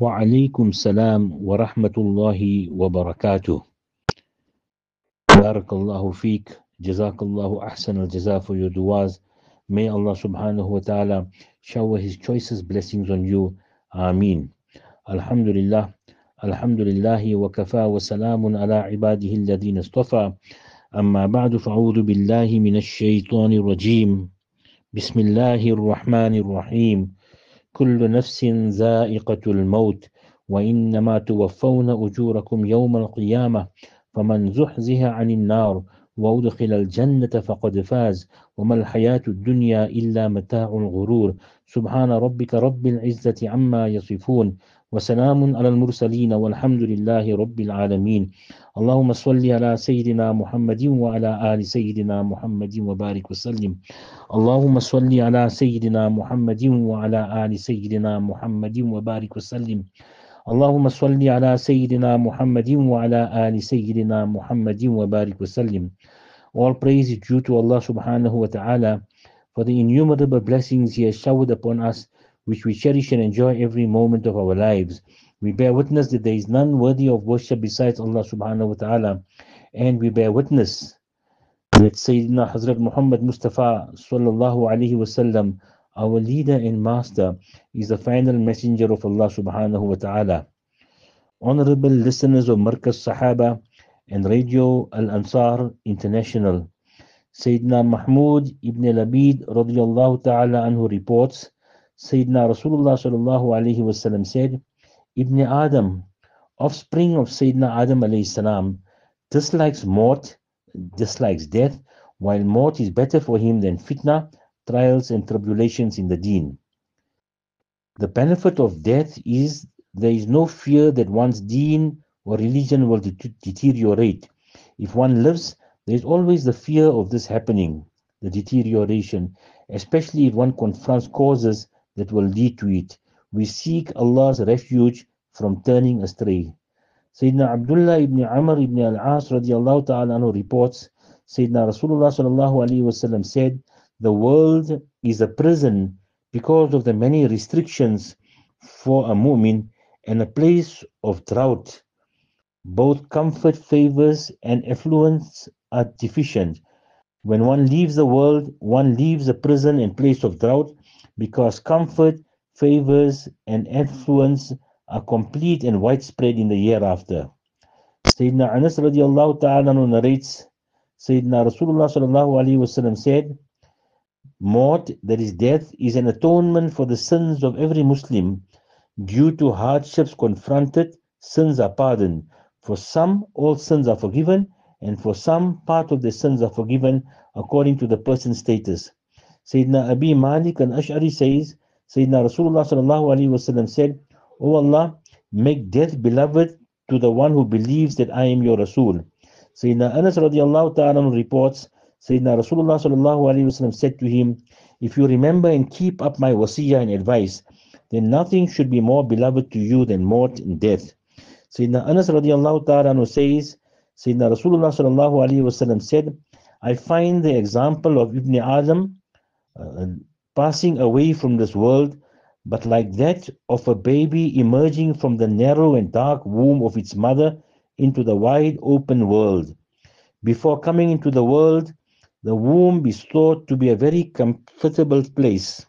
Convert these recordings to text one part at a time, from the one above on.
وعليكم السلام ورحمة الله وبركاته. Barakallahu feek. Jazakallahu ahsan al-jaza for your du'as. May Allah subhanahu wa ta'ala shower His choicest blessings on you. Ameen. Alhamdulillah. Alhamdulillahi wa kafa wa salamun ala ibadihi alladhina istafa. Amma ba'du fa'udhu billahi minash shaytanir rajim. Bismillahir rahmanir rahim. كل نفس ذائقة الموت وإنما توفون أجوركم يوم القيامة فمن زحزح عن النار وأدخل الجنة فقد فاز وما الحياة الدنيا إلا متاع الغرور. سبحان ربك رب العزة عما يصفون وسلام على المرسلين والحمد لله رب العالمين. اللهم صل على سيدنا محمد وعلى آل سيدنا محمد وبارك وسلم. اللهم صل على سيدنا محمد وعلى آل سيدنا محمد وبارك وسلم. اللهم صل على سيدنا محمد وعلى آل سيدنا محمد وبارك وسلم. All praise is due to Allah subhanahu wa ta'ala for the innumerable blessings He has showered upon us, which we cherish and enjoy every moment of our lives. We bear witness that there is none worthy of worship besides Allah subhanahu wa ta'ala, and we bear witness that Sayyidina Hazrat Muhammad Mustafa sallallahu alaihi wasallam, our leader and master, is the final messenger of Allah subhanahu wa ta'ala. Honorable listeners of Markaz Sahaba and Radio Al-Ansar International, Sayyidina Mahmud ibn Labid radiyallahu ta'ala anhu reports, Sayyidina Rasulullah sallallahu alaihi wasallam said, Ibn Adam, offspring of Sayyidina Adam alayhi salam, dislikes maut, dislikes death, while maut is better for him than fitna, trials and tribulations in the deen. The benefit of death is there is no fear that one's deen or religion will deteriorate. If one lives, there is always the fear of this happening, the deterioration, especially if one confronts causes that will lead to it. We seek Allah's refuge from turning astray. Sayyidina Abdullah ibn Amr ibn al-As radiyallahu ta'ala anhu reports, Sayyidina Rasulullah sallallahu alayhi wasallam said, the world is a prison because of the many restrictions for a mu'min and a place of drought. Both comfort, favors and affluence are deficient. When one leaves the world, one leaves a prison and place of drought because comfort, favors and affluence are complete and widespread in the year after. Sayyidina Anas radiallahu ta'ala narrates, Sayyidina Rasulullah sallallahu alayhi wasallam said, maut, that is death, is an atonement for the sins of every Muslim. Due to hardships confronted, sins are pardoned. For some, all sins are forgiven, and for some, part of the sins are forgiven according to the person's status. Sayyidina Abi Malik al-Ash'ari says, Sayyidina Rasulullah sallallahu alayhi wasallam said, O Allah, make death beloved to the one who believes that I am your Rasul. Sayyidina Anas radiallahu ta'ala reports, Sayyidina Rasulullah sallallahu alayhi wasallam said to him, if you remember and keep up my wasiyah and advice, then nothing should be more beloved to you than maut and death. Sayyidina Anas radiallahu ta'ala says, Sayyidina Rasulullah sallallahu alayhi wasallam said, I find the example of Ibn Adam passing away from this world, but like that of a baby emerging from the narrow and dark womb of its mother into the wide open world. Before coming into the world, the womb is thought to be a very comfortable place.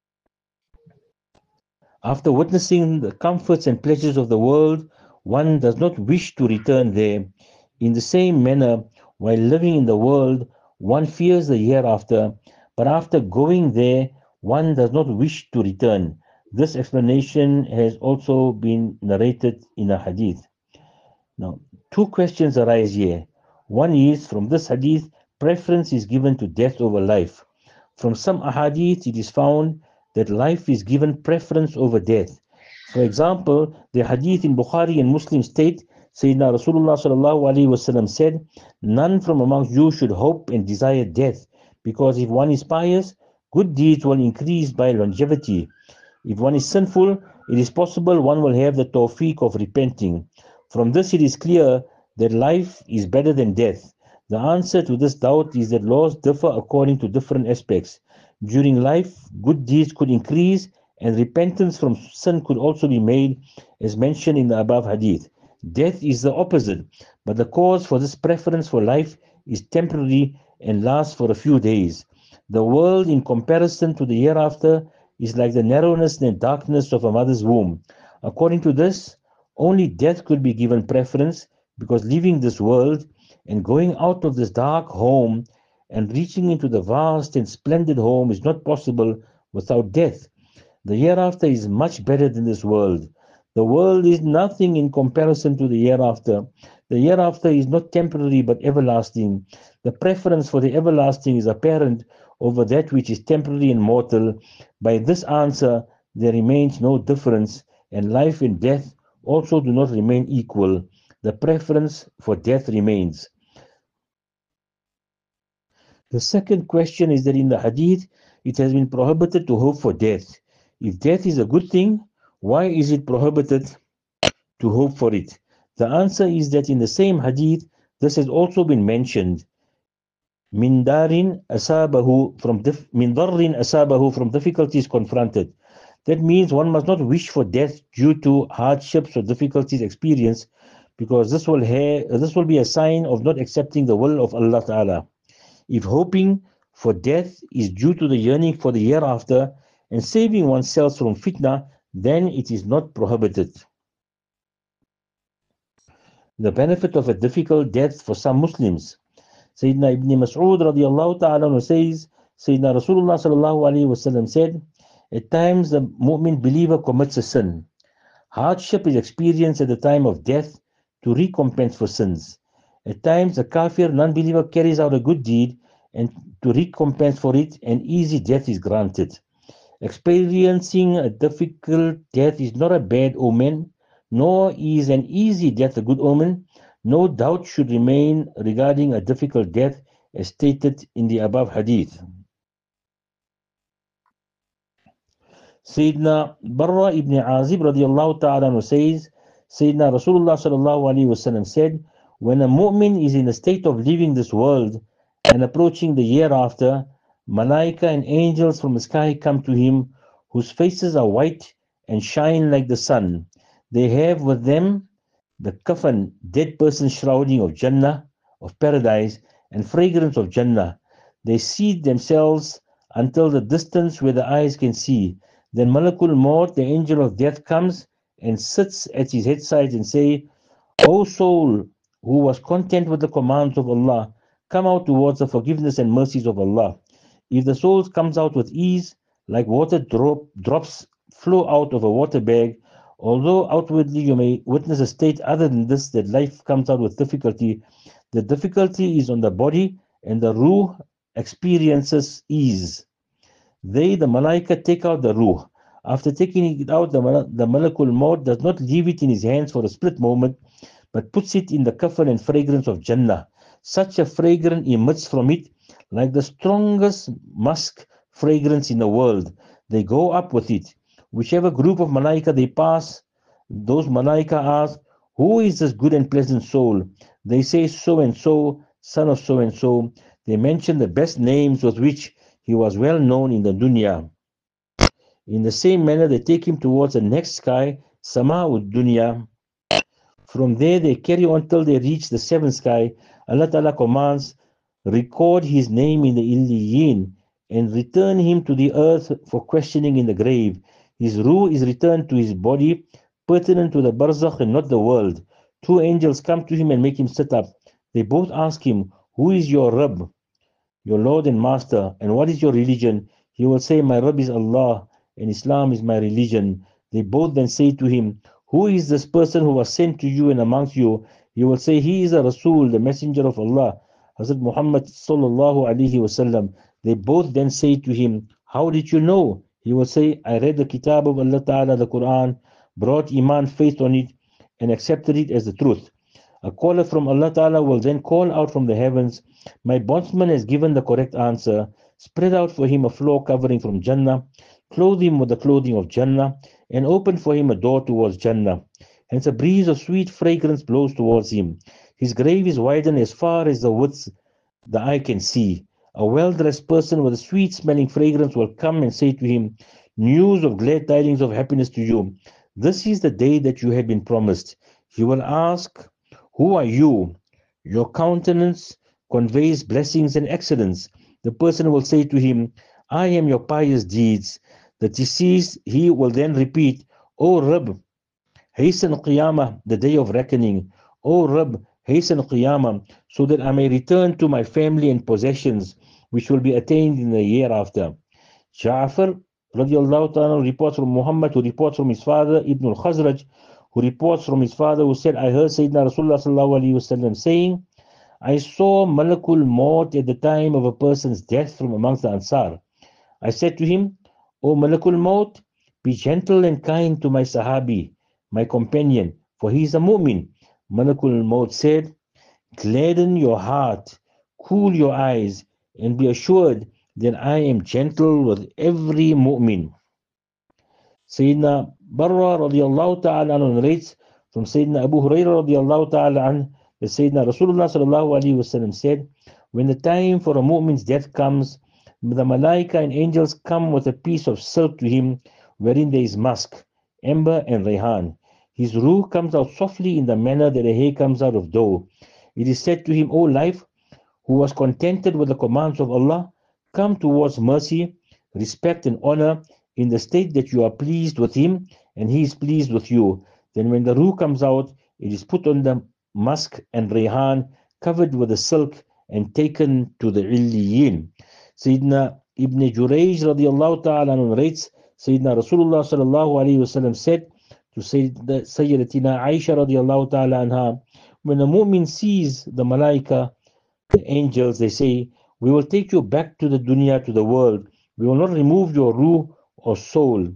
After witnessing the comforts and pleasures of the world, one does not wish to return there. In the same manner, while living in the world, one fears the hereafter, but after going there, one does not wish to return. This explanation has also been narrated in a hadith. Now, two questions arise here. One is, from this hadith, preference is given to death over life. From some ahadith, it is found that life is given preference over death. For example, the hadith in Bukhari and Muslim state, Sayyidina Rasulullah sallallahu alaihi wasallam said, none from amongst you should hope and desire death, because if one is pious, good deeds will increase by longevity. If one is sinful, it is possible one will have the tawfiq of repenting. From this it is clear that life is better than death. The answer to this doubt is that laws differ according to different aspects. During life, good deeds could increase and repentance from sin could also be made, as mentioned in the above hadith. Death is the opposite, but the cause for this preference for life is temporary and lasts for a few days. The world, in comparison to the hereafter, is like the narrowness and darkness of a mother's womb. According to this, only death could be given preference, because leaving this world and going out of this dark home and reaching into the vast and splendid home is not possible without death. The hereafter is much better than this world. The world is nothing in comparison to the hereafter. The hereafter is not temporary but everlasting. The preference for the everlasting is apparent over that which is temporary and mortal. By this answer, there remains no difference, and life and death also do not remain equal. The preference for death remains. The second question is that in the hadith, it has been prohibited to hope for death. If death is a good thing, why is it prohibited to hope for it? The answer is that in the same hadith, this has also been mentioned. Min darin asabahu min darrin asabahu, from difficulties confronted. That means one must not wish for death due to hardships or difficulties experienced, because this will be a sign of not accepting the will of Allah Ta'ala. If hoping for death is due to the yearning for the hereafter and saving oneself from fitna, then it is not prohibited. The benefit of a difficult death for some Muslims. Sayyidina Ibn Mas'ud radiallahu ta'ala says, Sayyidina Rasulullah sallallahu alayhi wasallam said, at times the mu'min believer commits a sin. Hardship is experienced at the time of death to recompense for sins. At times a kafir, non-believer, carries out a good deed, and to recompense for it, an easy death is granted. Experiencing a difficult death is not a bad omen, nor is an easy death a good omen. No doubt should remain regarding a difficult death, as stated in the above hadith. Sayyidina Barra ibn Azib radiallahu ta'ala says, Sayyidina Rasulullah sallallahu alayhi wasallam said, when a mu'min is in a state of leaving this world and approaching the hereafter, malaika and angels from the sky come to him, whose faces are white and shine like the sun. They have with them the kafan, dead person shrouding of Jannah, of paradise, and fragrance of Jannah. They seat themselves until the distance where the eyes can see. Then Malakul Maut, the angel of death, comes and sits at his headside and say, O soul who was content with the commands of Allah, come out towards the forgiveness and mercies of Allah. If the soul comes out with ease, like water drops flow out of a water bag, although outwardly you may witness a state other than this, that life comes out with difficulty, the difficulty is on the body, and the ruh experiences ease. They, the malaika, take out the ruh. After taking it out, the Malakul Maut does not leave it in his hands for a split moment, but puts it in the kafan and fragrance of Jannah. Such a fragrance emits from it like the strongest musk fragrance in the world. They go up with it. Whichever group of malaika they pass, those malaika ask, who is this good and pleasant soul? They say, so and so, son of so and so. They mention the best names with which he was well known in the dunya. In the same manner, they take him towards the next sky, Sama'ud Dunya. From there, they carry on till they reach the seventh sky. Allah Ta'ala commands, record his name in the Illiyin and return him to the earth for questioning in the grave. His ruh is returned to his body, pertinent to the barzakh and not the world. Two angels come to him and make him sit up. They both ask him, who is your Rabb, your Lord and Master, and what is your religion? He will say, my Rabb is Allah, and Islam is my religion. They both then say to him, who is this person who was sent to you and amongst you? He will say, he is a Rasul, the messenger of Allah, Hazrat Muhammad sallallahu alaihi wasallam. They both then say to him, how did you know? He will say, I read the Kitab of Allah Ta'ala, the Quran, brought Iman, faith on it, and accepted it as the truth. A caller from Allah Ta'ala will then call out from the heavens, my bondsman has given the correct answer. Spread out for him a floor covering from Jannah, clothe him with the clothing of Jannah, and open for him a door towards Jannah. Hence a breeze of sweet fragrance blows towards him. His grave is widened as far as the width the eye can see. A well-dressed person with a sweet-smelling fragrance will come and say to him, news of glad tidings of happiness to you. This is the day that you have been promised. He will ask, who are you? Your countenance conveys blessings and excellence. The person will say to him, I am your pious deeds. The deceased, he will then repeat, O Rabb, hasten Qiyamah, the day of reckoning. O Rabb, hasten Qiyamah, so that I may return to my family and possessions, which will be attained in the year after. Ja'far radiallahu ta'ala reports from Muhammad, who reports from his father, Ibn al-Khazraj, who reports from his father, who said, I heard Sayyidina Rasulullah sallallahu alayhi wasallam saying, I saw Malakul Maut at the time of a person's death from amongst the Ansar. I said to him, O Malakul Maut, be gentle and kind to my Sahabi, my companion, for he is a mu'min. Malakul Maut said, gladden your heart, cool your eyes, and be assured that I am gentle with every mu'min. Sayyidina Barra radiallahu ta'ala narrates from Sayyidina Abu Hurairah radiallahu ta'ala anhu that Sayyidina Rasulullah sallallahu alayhi wasallam said, when the time for a mu'min's death comes, the malaika and angels come with a piece of silk to him, wherein there is musk, amber and rayhan. His ruh comes out softly in the manner that a hair comes out of dough. It is said to him, O life, who was contented with the commands of Allah, come towards mercy, respect and honor, in the state that you are pleased with him and he is pleased with you. Then when the ruh comes out, it is put on the musk and rayhan, covered with the silk, and taken to the Illiyin. Sayyidina Ibn Jurayj radiallahu ta'ala narrates, Sayyidina Rasulullah sallallahu alayhi wasallam said to Sayyidatina Aisha radiallahu ta'ala anha, when a mu'min sees the malaika, the angels, they say, we will take you back to the dunya, to the world. We will not remove your ruh or soul.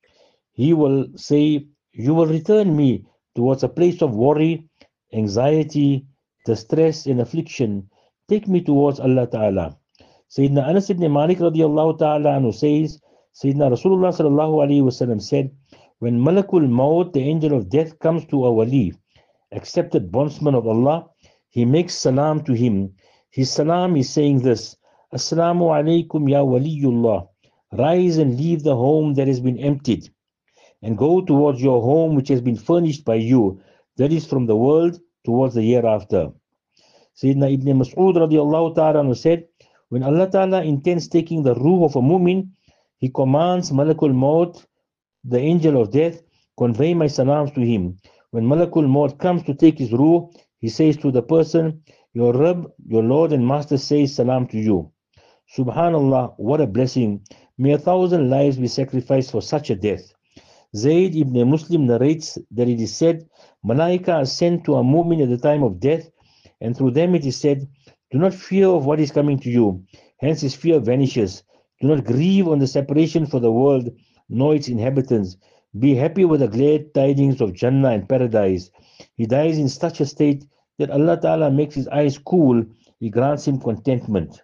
He will say, you will return me towards a place of worry, anxiety, distress and affliction. Take me towards Allah Ta'ala. Sayyidina Anas ibn Malik radiallahu ta'ala anhu says, Sayyidina Rasulullah sallallahu alayhi wasallam said, when Malakul Maut, the angel of death, comes to a wali, accepted bondsman of Allah, he makes salam to him. His salam is saying this, Assalamu alaikum ya waliyullah. Rise and leave the home that has been emptied and go towards your home which has been furnished by you, that is from the world towards the year after. Sayyidina Ibn Mas'ud radiallahu ta'ala said, when Allah Ta'ala intends taking the ruh of a mu'min, he commands Malakul Maut, the angel of death, convey my salams to him. When Malakul Maut comes to take his ruh, he says to the person, your Rabb, your Lord and Master says salam to you. Subhanallah, what a blessing. May 1,000 lives be sacrificed for such a death. Zayd ibn Muslim narrates that it is said, Malaika are sent to a mu'min at the time of death, and through them it is said, do not fear of what is coming to you. Hence his fear vanishes. Do not grieve on the separation for the world, nor its inhabitants. Be happy with the glad tidings of Jannah and paradise. He dies in such a state that Allah Ta'ala makes his eyes cool. He grants him contentment.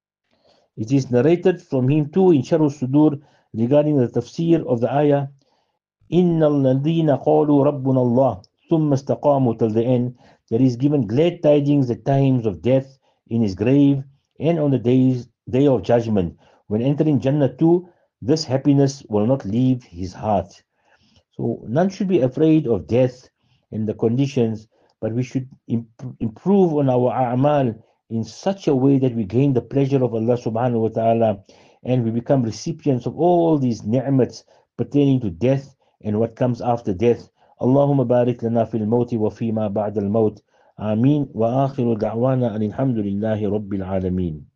It is narrated from him too in Sharh al-Sudur regarding the tafsir of the ayah, Inna alladhina qalu Rabbuna Allah thumma istaqamu till the end, that is given glad tidings at times of death, in his grave, and on the day of judgment. When entering Jannah too, this happiness will not leave his heart. So none should be afraid of death and the conditions, but we should improve on our a'mal in such a way that we gain the pleasure of Allah subhanahu wa ta'ala, and we become recipients of all these ni'mats pertaining to death and what comes after death. Allahumma barik lana fil mawti wa fima ba'da al-mawt. Ameen. Wa akhiru da'wana alhamdulillahi rabbil alameen.